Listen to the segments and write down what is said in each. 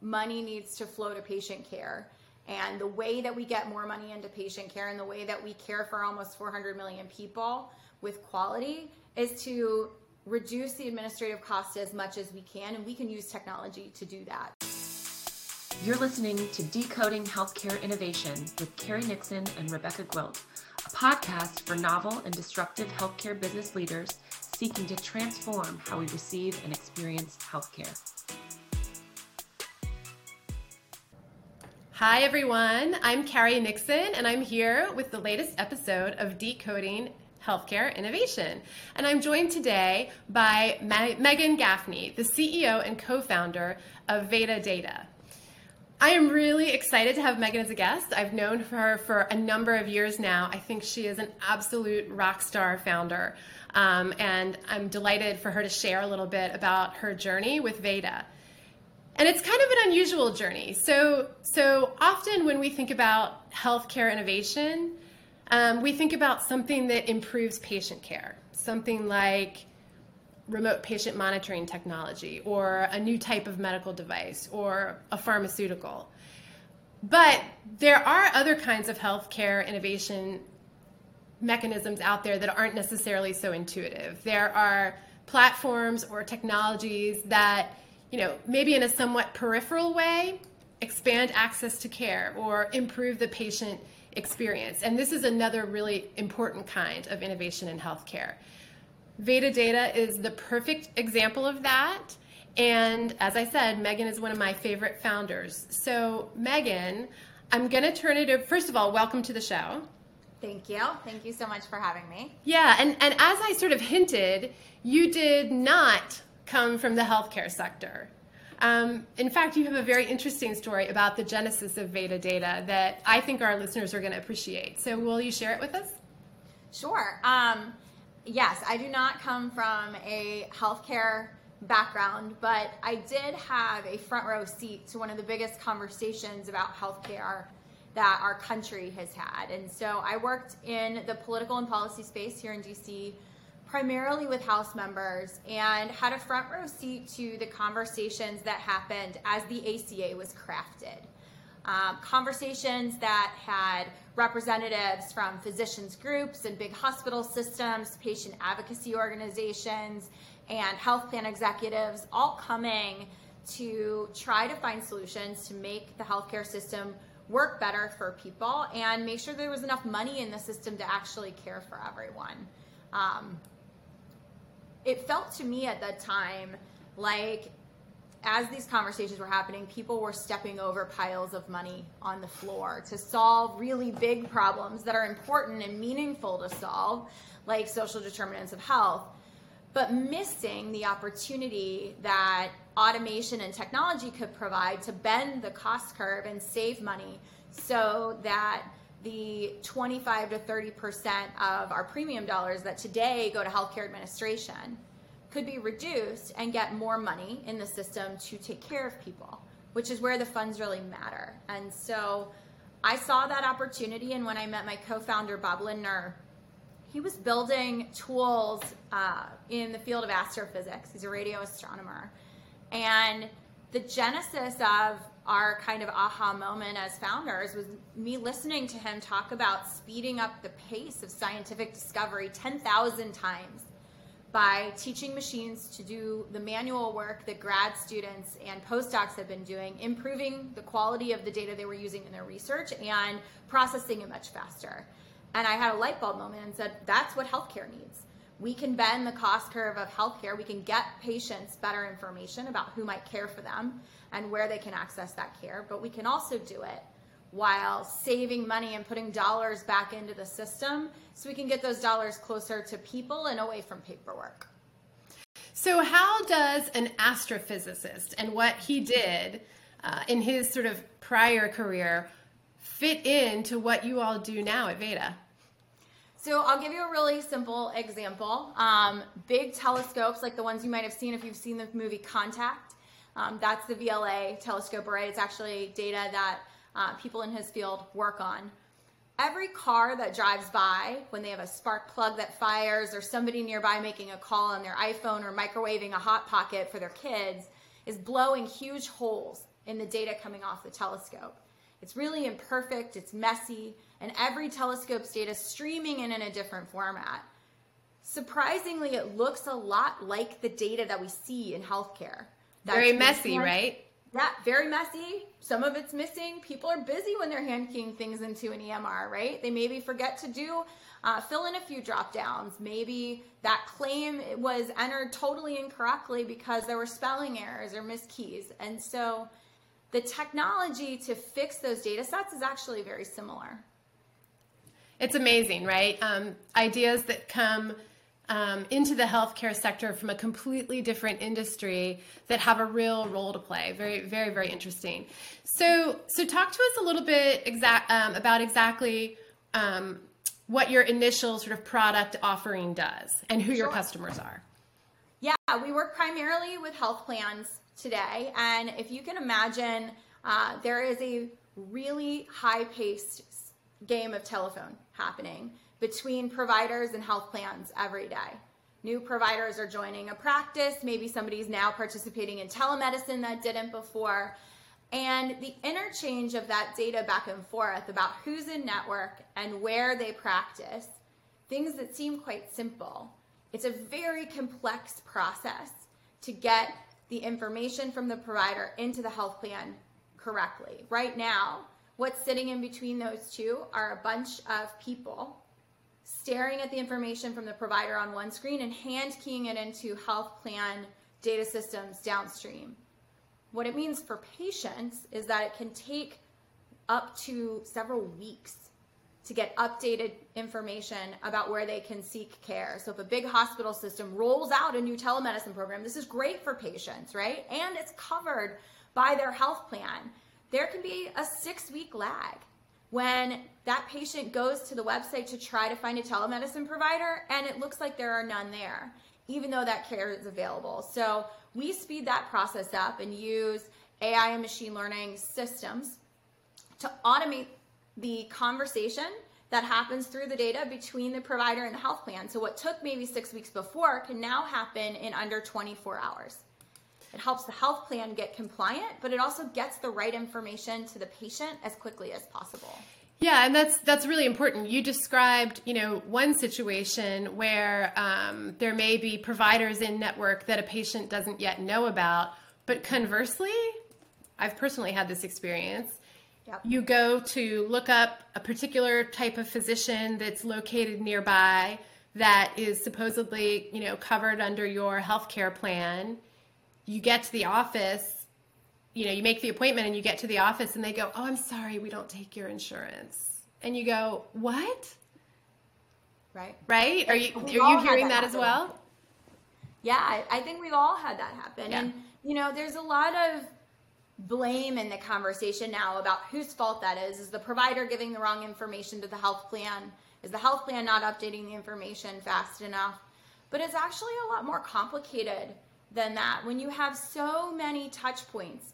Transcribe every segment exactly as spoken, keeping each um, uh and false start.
money needs to flow to patient care. And the way that we get more money into patient care and the way that we care for almost four hundred million people with quality is to reduce the administrative cost as much as we can, and we can use technology to do that. You're listening to Decoding Healthcare Innovation with Carrie Nixon and Rebecca Gwilt, a podcast for novel and disruptive healthcare business leaders seeking to transform how we receive and experience healthcare. Hi everyone, I'm Carrie Nixon and I'm here with the latest episode of Decoding Healthcare Innovation. And I'm joined today by Ma- Megan Gaffney, the C E O and co-founder of Veda Data. I am really excited to have Megan as a guest. I've known her for a number of years now. I think she is an absolute rock star founder. Um, and I'm delighted for her to share a little bit about her journey with Veda. And it's kind of an unusual journey. So, so often when we think about healthcare innovation, um, we think about something that improves patient care, something like remote patient monitoring technology or a new type of medical device or a pharmaceutical. But there are other kinds of healthcare innovation mechanisms out there that aren't necessarily so intuitive. There are platforms or technologies that, you know, maybe in a somewhat peripheral way, expand access to care or improve the patient experience. And this is another really important kind of innovation in healthcare. Veda Data is the perfect example of that. And as I said, Megan is one of my favorite founders. So Megan, I'm going to turn it over. First of all, welcome to the show. Thank you. Thank you so much for having me. Yeah, and, and as I sort of hinted, you did not come from the healthcare sector. Um, in fact, you have a very interesting story about the genesis of Veda Data that I think our listeners are going to appreciate. So will you share it with us? Sure. Um, yes, I do not come from a healthcare background, but I did have a front row seat to one of the biggest conversations about healthcare that our country has had. And so I worked in the political and policy space here in D C, primarily with House members, and had a front row seat to the conversations that happened as the A C A was crafted. Um, conversations that had representatives from physicians groups and big hospital systems, patient advocacy organizations, and health plan executives all coming to try to find solutions to make the healthcare system work better for people and make sure there was enough money in the system to actually care for everyone. Um, It felt to me at that time like as these conversations were happening, people were stepping over piles of money on the floor to solve really big problems that are important and meaningful to solve, like social determinants of health, but missing the opportunity that automation and technology could provide to bend the cost curve and save money so that the twenty-five to thirty percent of our premium dollars that today go to healthcare administration could be reduced and get more money in the system to take care of people, which is where the funds really matter. And so I saw that opportunity, and when I met my co-founder, Bob Lindner, he was building tools uh, in the field of astrophysics. He's a radio astronomer. And the genesis of our kind of aha moment as founders was me listening to him talk about speeding up the pace of scientific discovery ten thousand times by teaching machines to do the manual work that grad students and postdocs have been doing, improving the quality of the data they were using in their research and processing it much faster. And I had a light bulb moment and said, that's what healthcare needs. We can bend the cost curve of healthcare. We can get patients better information about who might care for them and where they can access that care, but we can also do it while saving money and putting dollars back into the system so we can get those dollars closer to people and away from paperwork. So how does an astrophysicist and what he did uh, in his sort of prior career fit into what you all do now at Veda? So I'll give you a really simple example. Um, big telescopes like the ones you might have seen if you've seen the movie Contact. Um, that's the V L A telescope array. It's actually data that uh, people in his field work on. Every car that drives by, when they have a spark plug that fires or somebody nearby making a call on their iPhone or microwaving a Hot Pocket for their kids, is blowing huge holes in the data coming off the telescope. It's really imperfect, it's messy, and every telescope's data is streaming in in a different format. Surprisingly, it looks a lot like the data that we see in healthcare. That's Very messy, right? Yeah, very messy. Some of it's missing. People are busy when they're hand keying things into an E M R, right? They maybe forget to do, uh, fill in a few drop downs. Maybe that claim was entered totally incorrectly because there were spelling errors or miskeys. And so the technology to fix those data sets is actually very similar. It's amazing, right? Um, ideas that come Um, into the healthcare sector from a completely different industry that have a real role to play. Very, very, very interesting. So, so talk to us a little bit exact um, about exactly um, what your initial sort of product offering does and who your Sure. customers are. Yeah, we work primarily with health plans today. And if you can imagine, uh, there is a really high-paced game of telephone happening between providers and health plans every day. New providers are joining a practice. Maybe somebody's now participating in telemedicine that didn't before. And the interchange of that data back and forth about who's in network and where they practice, things that seem quite simple. It's a very complex process to get the information from the provider into the health plan correctly. Right now, what's sitting in between those two are a bunch of people staring at the information from the provider on one screen and hand keying it into health plan data systems downstream. What it means for patients is that it can take up to several weeks to get updated information about where they can seek care. So if a big hospital system rolls out a new telemedicine program, this is great for patients, right? And it's covered by their health plan. There can be a six-week lag when that patient goes to the website to try to find a telemedicine provider and it looks like there are none there, even though that care is available. So we speed that process up and use A I and machine learning systems to automate the conversation that happens through the data between the provider and the health plan. So what took maybe six weeks before can now happen in under twenty-four hours. It helps the health plan get compliant, but it also gets the right information to the patient as quickly as possible. Yeah, and that's that's really important. You described, you know, one situation where um, there may be providers in network that a patient doesn't yet know about, but conversely, I've personally had this experience. Yep. You go to look up a particular type of physician that's located nearby that is supposedly, you know, covered under your healthcare plan. You get to the office, you know, you make the appointment and you get to the office and they go, "Oh, I'm sorry, we don't take your insurance." And you go, "What?" Right. Right? Are you We've are all you had hearing that that as happen. well? Yeah, I, I think we've all had that happen. Yeah. And, you know, there's a lot of blame in the conversation now about whose fault that is. Is the provider giving the wrong information to the health plan? Is the health plan not updating the information fast enough? But it's actually a lot more complicated than that. When you have so many touch points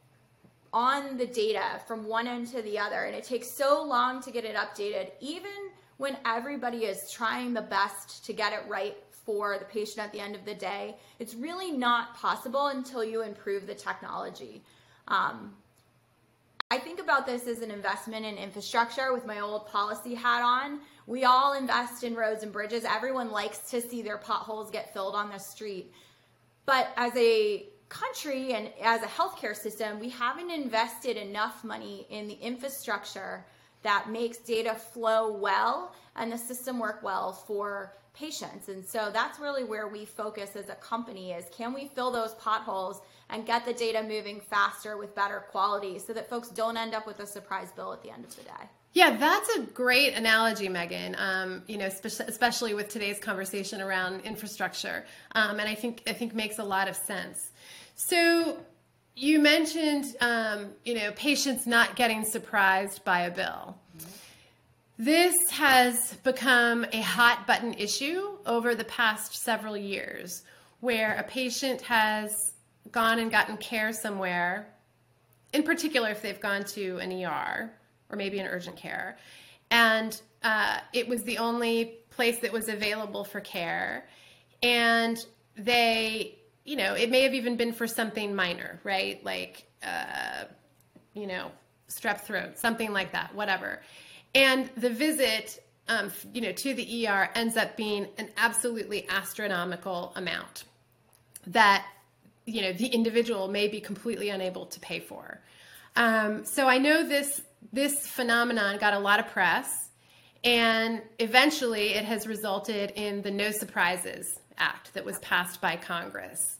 on the data from one end to the other, and it takes so long to get it updated, even when everybody is trying the best to get it right for the patient at the end of the day, it's really not possible until you improve the technology. Um, I think about this as an investment in infrastructure with my old policy hat on. We all invest in roads and bridges. Everyone likes to see their potholes get filled on the street. But as a country and as a healthcare system, we haven't invested enough money in the infrastructure that makes data flow well and the system work well for patients. And so that's really where we focus as a company is, can we fill those potholes and get the data moving faster with better quality so that folks don't end up with a surprise bill at the end of the day? Yeah, that's a great analogy, Megan. Um, you know, spe- especially with today's conversation around infrastructure, um, and I think I think makes a lot of sense. So, you mentioned, um, you know, patients not getting surprised by a bill. Mm-hmm. This has become a hot button issue over the past several years, where a patient has gone and gotten care somewhere, in particular if they've gone to an E R. Or maybe an urgent care. And uh, it was the only place that was available for care. And they, you know, it may have even been for something minor, right? Like uh, you know, strep throat, something like that, whatever. And the visit, um, you know, to the E R ends up being an absolutely astronomical amount that, you know, the individual may be completely unable to pay for. Um, so I know this this phenomenon got a lot of press, and eventually it has resulted in the No Surprises Act that was passed by Congress.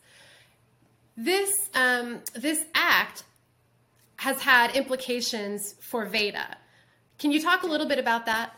This um, this act has had implications for VEDA. Can you talk a little bit about that?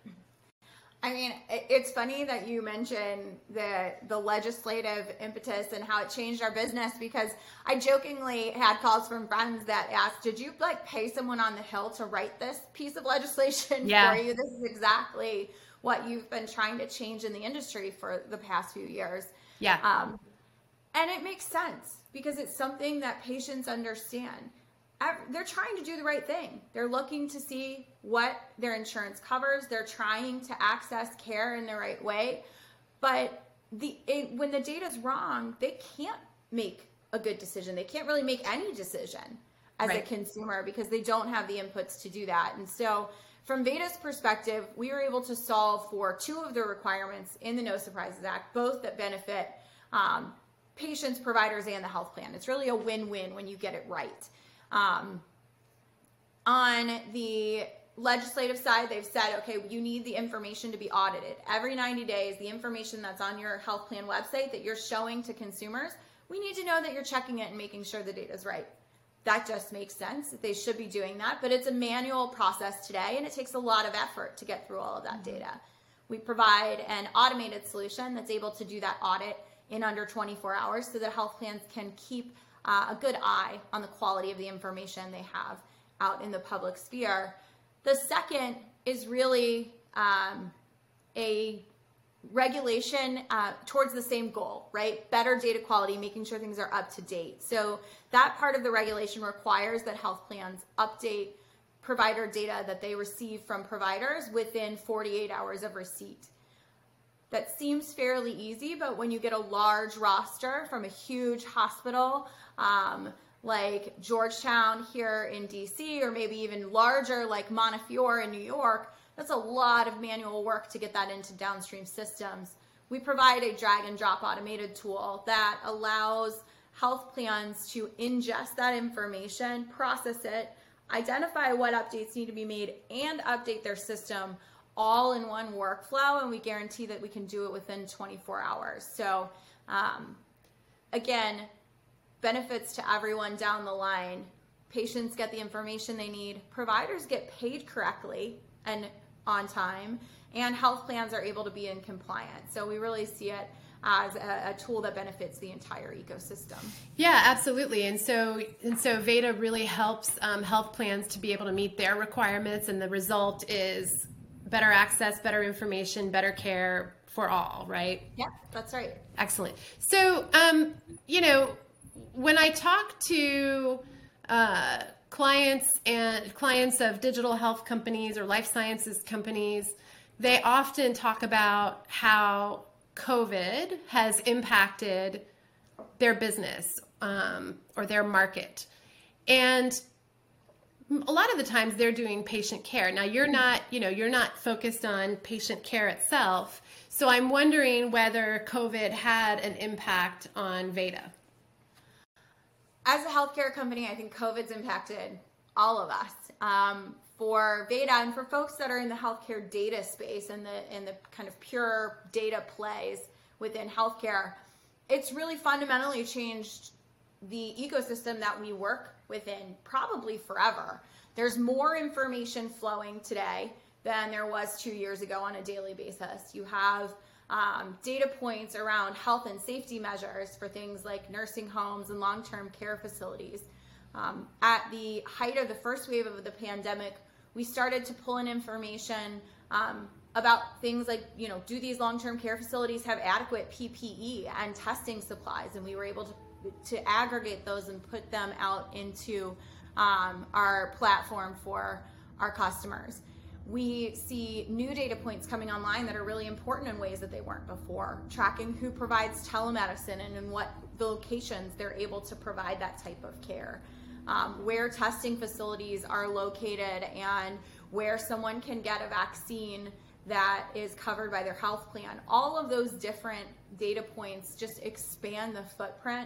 I mean, it's funny that you mentioned the the legislative impetus and how it changed our business, because I jokingly had calls from friends that asked, did you like pay someone on the Hill to write this piece of legislation Yeah. for you? This is exactly what you've been trying to change in the industry for the past few years. Yeah. Um, and it makes sense because it's something that patients understand. They're trying to do the right thing. They're looking to see what their insurance covers. They're trying to access care in the right way. But the it, when the data's wrong, they can't make a good decision. They can't really make any decision as Right. a consumer because they don't have the inputs to do that. And so from VEDA's perspective, we were able to solve for two of the requirements in the No Surprises Act, both that benefit um, patients, providers, and the health plan. It's really a win-win when you get it right. Um, on the legislative side, they've said, okay, you need the information to be audited. Every ninety days, the information that's on your health plan website that you're showing to consumers, we need to know that you're checking it and making sure the data is right. That just makes sense. They should be doing that, but it's a manual process today, and it takes a lot of effort to get through all of that data. We provide an automated solution that's able to do that audit in under twenty-four hours so that health plans can keep uh, a good eye on the quality of the information they have out in the public sphere. The second is really um, a regulation uh, towards the same goal, right? Better data quality, making sure things are up to date. So that part of the regulation requires that health plans update provider data that they receive from providers within forty-eight hours of receipt. That seems fairly easy, but when you get a large roster from a huge hospital um, like Georgetown here in D C, or maybe even larger like Montefiore in New York, that's a lot of manual work to get that into downstream systems. We provide a drag and drop automated tool that allows health plans to ingest that information, process it, identify what updates need to be made, and update their system all in one workflow, and we guarantee that we can do it within twenty-four hours. So um, again, benefits to everyone down the line. Patients get the information they need, providers get paid correctly and on time, and health plans are able to be in compliance. So we really see it as a, a tool that benefits the entire ecosystem. Yeah, absolutely. And so and so VEDA really helps um, health plans to be able to meet their requirements, and the result is better access, better information, better care for all, right? Yeah, that's right. Excellent. So, um, you know, when I talk to uh, clients and clients of digital health companies or life sciences companies, they often talk about how COVID has impacted their business um, or their market. And a lot of the times they're doing patient care. Now you're not, you know, you're not focused on patient care itself. So I'm wondering whether COVID had an impact on VEDA. As a healthcare company, I think COVID's impacted all of us. Um, for VEDA and for folks that are in the healthcare data space and the and the kind of pure data plays within healthcare, it's really fundamentally changed the ecosystem that we work within probably forever. There's more information flowing today than there was two years ago on a daily basis. You have um, data points around health and safety measures for things like nursing homes and long-term care facilities. Um, at the height of the first wave of the pandemic, we started to pull in information um, about things like, you know, do these long-term care facilities have adequate P P E and testing supplies? And we were able to to aggregate those and put them out into um, our platform for our customers. We see new data points coming online that are really important in ways that they weren't before, tracking who provides telemedicine and in what locations they're able to provide that type of care. um, where testing facilities are located and where someone can get a vaccine that is covered by their health plan. All of those different data points just expand the footprint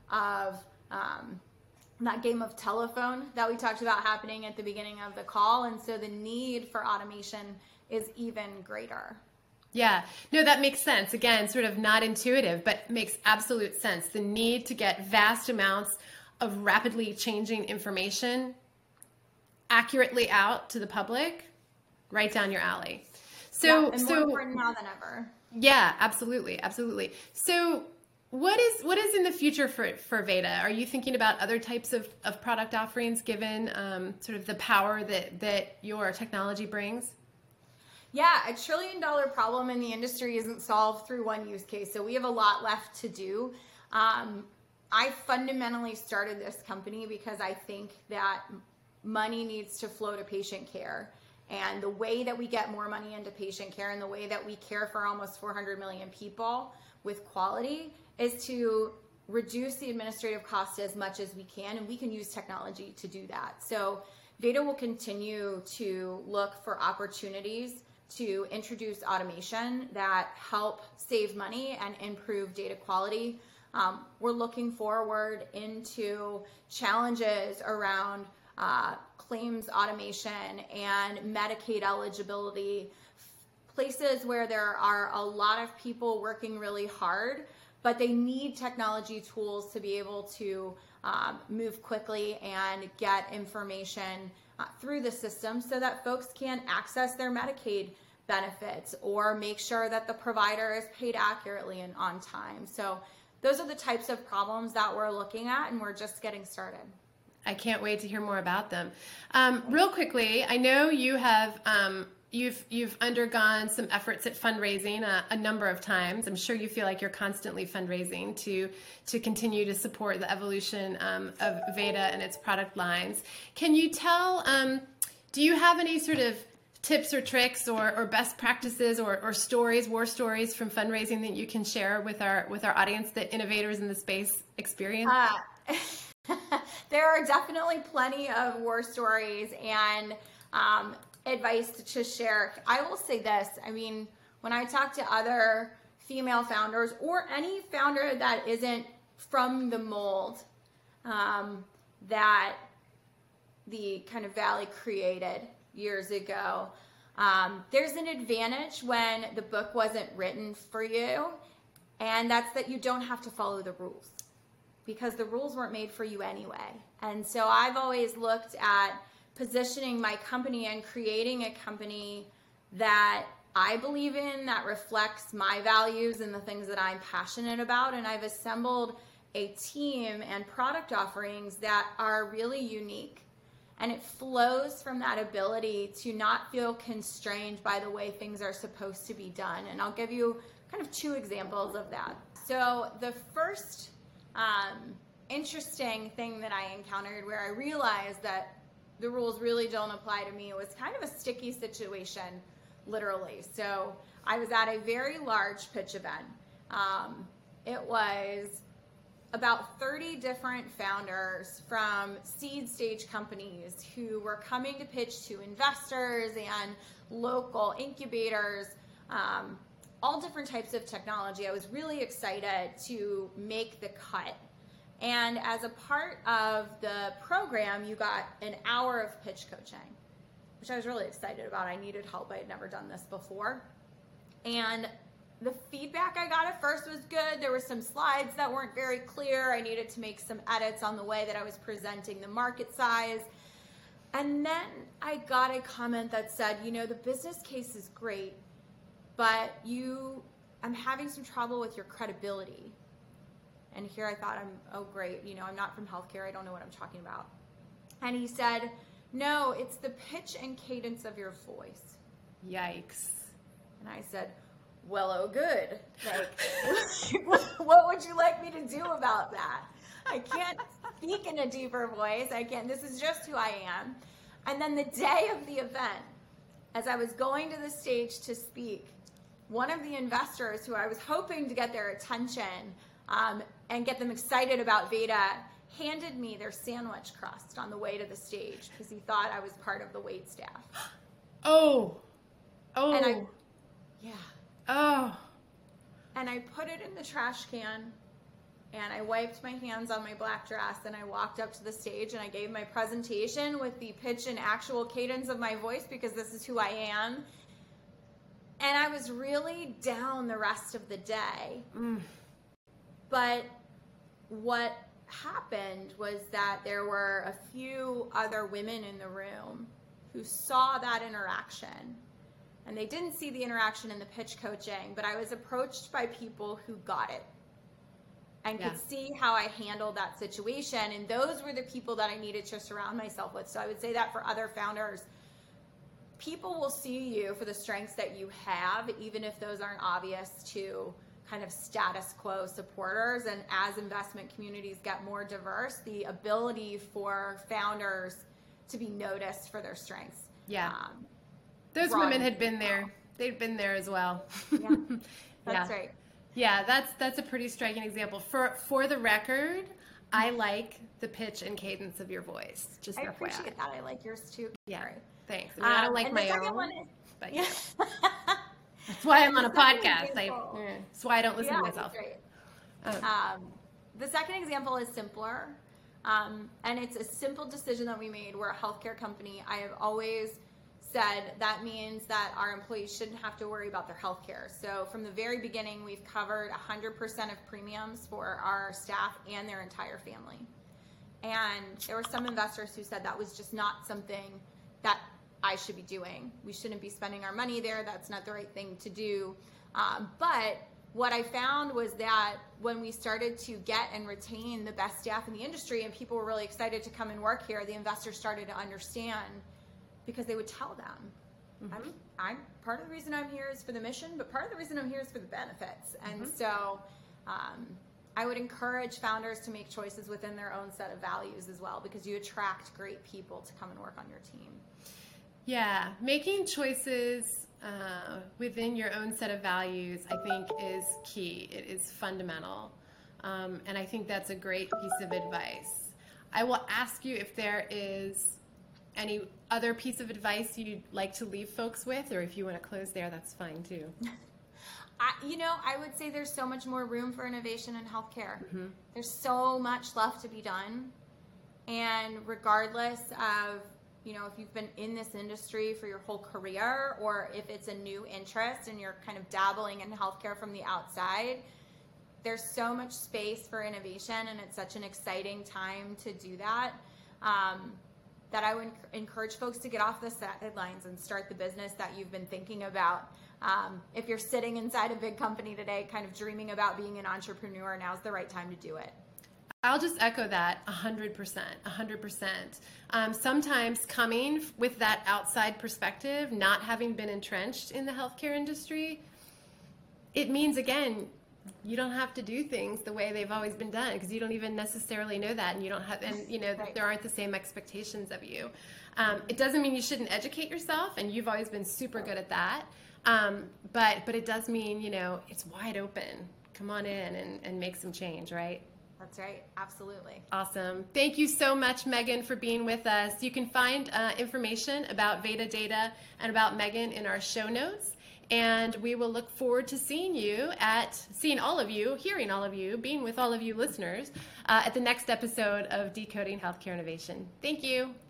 of um, that game of telephone that we talked about happening at the beginning of the call. And so the need for automation is even greater. Yeah, no, that makes sense. Again, sort of not intuitive, but makes absolute sense. The need to get vast amounts of rapidly changing information accurately out to the public, right down your alley. So, yeah, and so more important now than ever. Yeah, absolutely, absolutely. So, what is what is in the future for for Veda? Are you thinking about other types of, of product offerings, given um, sort of the power that that your technology brings? Yeah, a trillion dollar problem in the industry isn't solved through one use case. So we have a lot left to do. Um, I fundamentally started this company because I think that money needs to flow to patient care. And the way that we get more money into patient care and the way that we care for almost four hundred million people with quality is to reduce the administrative cost as much as we can. And we can use technology to do that. So Veda will continue to look for opportunities to introduce automation that help save money and improve data quality. Um, we're looking forward into challenges around uh, claims automation and Medicaid eligibility, places where there are a lot of people working really hard, but they need technology tools to be able to um, move quickly and get information uh, through the system so that folks can access their Medicaid benefits or make sure that the provider is paid accurately and on time. So those are the types of problems that we're looking at, and we're just getting started. I can't wait to hear more about them. Um, real quickly, I know you have um, you've you've undergone some efforts at fundraising a, a number of times. I'm sure you feel like you're constantly fundraising to to continue to support the evolution um, of Veda and its product lines. Can you tell? Um, do you have any sort of tips or tricks or, or best practices or, or stories, war stories from fundraising that you can share with our with our audience that innovators in the space experience? Uh, there are definitely plenty of war stories and um, advice to, to share. I will say this. I mean, when I talk to other female founders or any founder that isn't from the mold um, that the kind of Valley created years ago, um, there's an advantage when the book wasn't written for you, and that's that you don't have to follow the rules because the rules weren't made for you anyway. And so I've always looked at positioning my company and creating a company that I believe in, that reflects my values and the things that I'm passionate about, and I've assembled a team and product offerings that are really unique. And it flows from that ability to not feel constrained by the way things are supposed to be done. And I'll give you kind of two examples of that. So the first um, interesting thing that I encountered where I realized that the rules really don't apply to me was kind of a sticky situation, literally. So I was at a very large pitch event. Um, it was about thirty different founders from seed stage companies who were coming to pitch to investors and local incubators, um, all different types of technology. I was really excited to make the cut. And as a part of the program, you got an hour of pitch coaching, which I was really excited about. I needed help. I had never done this before. And the feedback I got at first was good. There were some slides that weren't very clear. I needed to make some edits on the way that I was presenting the market size. And then I got a comment that said, you know, the business case is great, but you, I'm having some trouble with your credibility. And here I thought, I'm, oh great, you know, I'm not from healthcare. I don't know what I'm talking about. And he said, no, it's the pitch and cadence of your voice. Yikes. And I said, well, oh, good. Like, what would you like me to do about that? I can't speak in a deeper voice. I can't. This is just who I am. And then the day of the event, as I was going to the stage to speak, one of the investors who I was hoping to get their attention um, and get them excited about Veda handed me their sandwich crust on the way to the stage because he thought I was part of the wait staff. Oh. Oh. And I, yeah. Oh. And I put it in the trash can, and I wiped my hands on my black dress, and I walked up to the stage, and I gave my presentation with the pitch and actual cadence of my voice because this is who I am. And I was really down the rest of the day. Mm. But what happened was that there were a few other women in the room who saw that interaction. And they didn't see the interaction in the pitch coaching, but I was approached by people who got it and Yeah. could see how I handled that situation. And those were the people that I needed to surround myself with. So I would say that for other founders, people will see you for the strengths that you have, even if those aren't obvious to kind of status quo supporters. And as investment communities get more diverse, the ability for founders to be noticed for their strengths. Yeah. Um, Those Wrong. women had been there. They'd been there as well. Yeah, that's Yeah. right. Yeah, that's that's a pretty striking example. For for the record, I like the pitch and cadence of your voice. Just I F Y I. appreciate that. I like yours too. Yeah, Carrie. thanks. I mean, I don't Um, like and the my second own, one is- but Yeah. yeah. That's why I'm on a The second podcast. I, example- yeah, that's why I don't listen yeah, to myself. that's right. Oh. Um, the second example is simpler, um, and it's a simple decision that we made. We're a healthcare company. I have always said that means that our employees shouldn't have to worry about their healthcare. So from the very beginning, we've covered one hundred percent of premiums for our staff and their entire family. And there were some investors who said that was just not something that I should be doing. We shouldn't be spending our money there. That's not the right thing to do. Um, but what I found was that when we started to get and retain the best staff in the industry and people were really excited to come and work here, the investors started to understand because they would tell them, Mm-hmm. I'm, I'm part of the reason I'm here is for the mission, but part of the reason I'm here is for the benefits. And Mm-hmm. so um, I would encourage founders to make choices within their own set of values as well, because you attract great people to come and work on your team. Yeah, making choices uh, within your own set of values, I think, is key. It is fundamental. Um, and I think that's a great piece of advice. I will ask you if there is any other piece of advice you'd like to leave folks with, or if you want to close there, that's fine too. I, you know, I would say there's so much more room for innovation in healthcare. Mm-hmm. There's so much left to be done. And regardless of, you know, if you've been in this industry for your whole career or if it's a new interest and you're kind of dabbling in healthcare from the outside, there's so much space for innovation, and it's such an exciting time to do that. Um, that I would encourage folks to get off the sidelines and start the business that you've been thinking about. Um, if you're sitting inside a big company today, kind of dreaming about being an entrepreneur, now's the right time to do it. I'll just echo that one hundred percent, one hundred percent. Um, sometimes coming with that outside perspective, not having been entrenched in the healthcare industry, it means, again, you don't have to do things the way they've always been done because you don't even necessarily know that, and you don't have, and you know, Right. there aren't the same expectations of you. Um, it doesn't mean you shouldn't educate yourself, and you've always been super good at that. Um, but but it does mean, you know, it's wide open. Come on in and, and make some change, right? That's right. Absolutely. Awesome. Thank you so much, Megan, for being with us. You can find uh, information about Veda Data and about Megan in our show notes. And we will look forward to seeing you at, seeing all of you, hearing all of you, being with all of you listeners uh, at the next episode of Decoding Healthcare Innovation. Thank you.